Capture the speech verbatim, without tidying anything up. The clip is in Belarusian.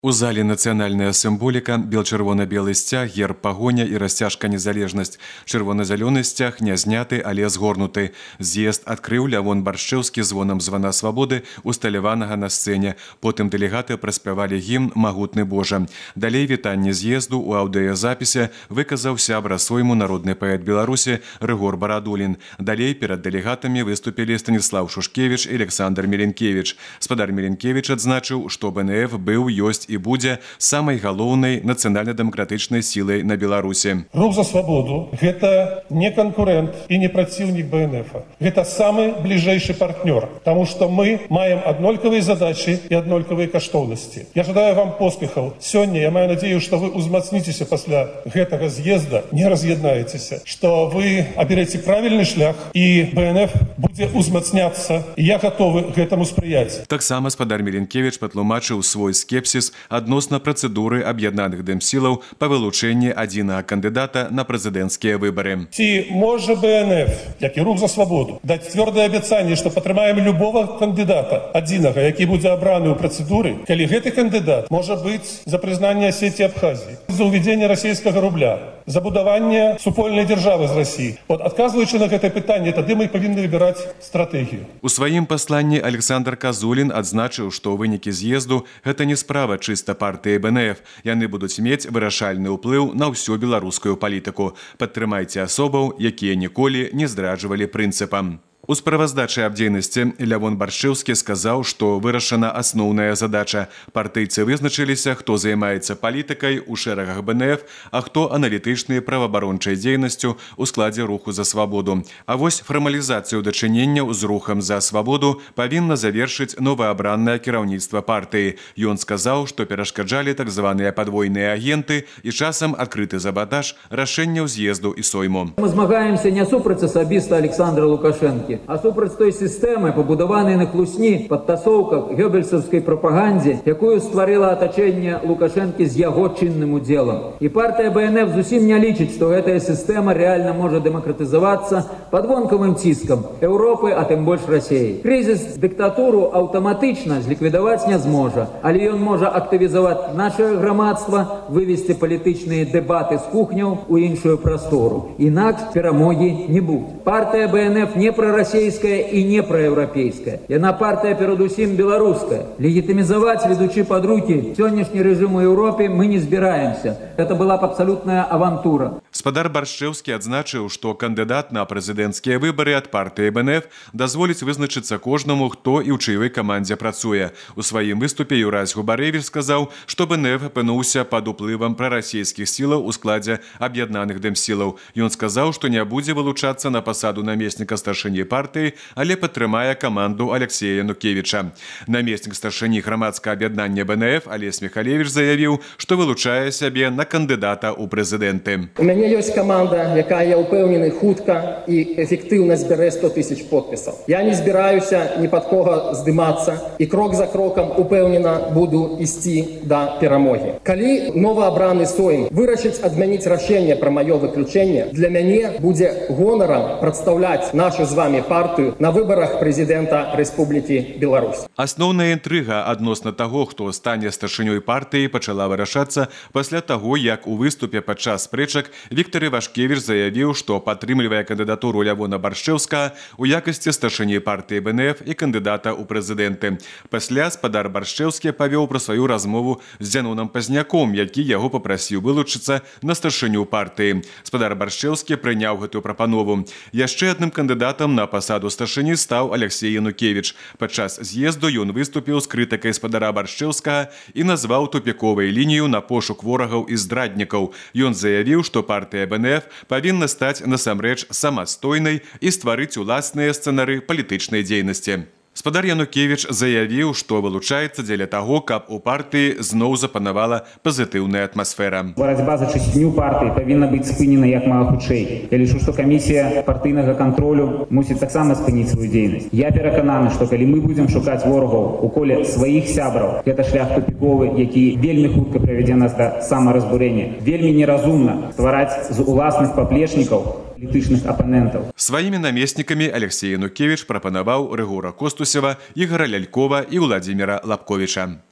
У зале нацыянальная сімволіка, бел-чырвона-белы сцяг, герб пагоня і расцяжка незалежнасць. Чырвона-зялёны сцяг не зняты, але згорнуты. З'езд адкрыў Лявон Баршчэўскі звонам звана свабоды, усталяванага на сцэне. Потым дэлегаты праспявалі гімн «Магутны Божа». Далей вітанне з'езду ў аўдыёзапісе выказаў сябра сойму народны паэт Беларусі Рыгор Барадулін. Далей перад дэлегатамі выступілі Станіслав Шушкевіч і Александр Меленкевіч. Спадар Меленкевіч адзначыў, што БНФ быў, ёсць і будзе самай галоўнай нацыянальна-дэмакратычнай сілай на Беларусі. Рух за свабоду – гэта не канкурэнт і не праціўнік БНФ. Гэта самы бліжэйшы партнёр, таму што мы маем аднолькавыя задачы і аднолькавыя каштоўнасці. Я жадаю вам поспехаў. Сёння я маю надзею, што вы ўзмацніцеся пасля гэтага з'езда, не раз'яднаецеся, што вы аберэце правільны шлях і БНФ будзе ўзмацняцца, і я гатовы гэтаму спрыяць. Таксама спадар Меленкевіч патлумачыў свой скепсіс адносна працэдуры аб'яднаных дэмсілаў па вылучэнні адзінага кандыдата на прэзідэнцкія выбары. Ці можа БНФ, як і рух за свабоду, даць цвёрдае абяцанне, што падтрымаем любого кандыдата адзінага, які будзе абраны ў працэдуры, калі гэты кандыдат можа быць за прызнанне Асетіі Абхазіі, за ўвядзенне расійскага рубля, за будаванне супольнай дзяржавы з Расіі. От адказваючы на гэтае пытанне, тады мы павінны выбіраць стратэгію. У сваім пасланні Александр Казулін адзначыў, што вынікі з'езду гэта не справа чыста партыі БНФ. Яны будуць мець вырашальны ўплыў на ўсю беларускую палітыку. Падтрымайце асобаў, якія ніколі не здраджвалі прынцыпам. У справаздачы аб дзейнасці Лявон Баршчэўскі сказаў, што вырашана асноўная задача. Партыйцы вызначыліся, хто займаецца палітыкай у шэрагах БНФ, а хто аналітычнай праваабарончай дзейнасцю ў складзе руху за свабоду. А вось фармалізацыю дачыненняў з рухам за свабоду павінна завершыць новаабранае кіраўніцтва партыі. Ён сказаў, што перашкаджалі так званыя падвойныя агенты і часам адкрыты саботаж рашэнняў з'езду і сойму. Мы змагаемся не супраць асабіста Александра Лукашэнкі, а супраць той сістэмы, пабудаванай на хлусні, падтасоўках, гёбельсаўскай прапагандзе, якую стварыла атачэнне Лукашэнкі з яго чынным удзелам. І партыя БНФ зусім не лічыць, што гэтая сістэма рэальна можа дэмакратызавацца пад вонкавым ціскам Еўропы, а тым больш Расіі. Крызіс дыктатуру аўтаматычна зліквідаваць не зможа, але ён можа актывізаваць наше грамадства, вывесці палітычныя дэбаты з кухняў у іншую прастору. Інакш перамогі не будзе. Партыя БНФ не пра расійская і не праеўрапейская. Яна партыя перадусім беларуская. Легітымізаваць, ведучы пад рукі сённяшні рэжым у Еўропе, мы не збіраемся. Это была б абсалютная авантура. Спадар Баршчэўскі адзначыў, што кандыдат на прэзідэнцкія выбары ад партыі БНФ дазволіць вызначыцца кожнаму, хто і ў чыёй камандзе працуе. У сваім выступе Юрась Губарэвіч сказаў, што БНФ апынуўся пад уплывам прарасійскіх сілаў у складзе аб'яднаных дэмсілаў. Ён сказаў, што не будзе вылучацца на пасаду намесніка старшыні партыі, але падтрымае каманду Алексея Янукевіча. Намеснік старшыні грамадскага аб'яднання БНФ Алесь Михалевіч заявіў, што вылучае сябе на кандыдата ў прэзідэнты. У мяне ёсць каманда, якая, я ўпэўнены, хутка і эфектыўна збярэ сто тысяч подпісаў. Я не збіраюся ні пад кога здымацца і крок за крокам упэўнена буду ісці да перамогі. Калі новаабраны сойм вырашыць адмяніць рашэнне пра маё выключэнне, для мяне будзе гонарам прадстаўляць нашу з вами партыю на выбарах прэзідэнта Рэспублікі Беларусь. Асноўная інтрыга адносна таго, хто стане старшынёй партыі, пачала вырашацца пасля таго, як у выступе падчас спрэчак Віктор Івашкевіч заявіў, што падтрымлівае кандыдатуру Лявона Баршчэўскага у якасці старшыні партыі БНФ і кандыдата ў прэзідэнты. Пасля спадар Баршчэўскі павёў пра сваю размову з Дзянонам Пазняком, які яго папрасіў вылучыцца на старшыню партыі. Спадар Баршчэўскі прыняў гэтую прапанову. Яшчэ адным кандыдатам на пасаду старшыні стаў Алексей Янукевіч. Падчас з'езду ён выступіў з крытыкай спадара Баршчэўскага і назваў тупіковай лінію на пошук ворагаў і здраднікаў. Ён заявіў, што партыя БНФ павінна стаць насамрэч самастойнай і стварыць уласныя сцэнары палітычнай дзейнасці. Спадар Янукевіч заявіў, што вылучаецца дзеля таго, каб у партыі зноў запанавала пазітыўная атмасфера. Барацьба за чысціню партыі павінна быць спынена як мага хутчэй. Я лічу, што камісія партыйнага кантролю мусіць таксама спыніць сваю дзейнасць. Я перакананы, што калі мы будзем шукаць ворагаў у коле сваіх сябраў, гэта шлях тупіковы, які вельмі хутка правядзе нас да самаразбурэння. Вельмі неразумна ствараць з уласных паплечнікаў палітычных апанентаў. Сваімі намеснікамі Алексей Янукевіч прапанаваў Рыгора Костусева, Ігора Лялькова і Владзіміра Лапковіча.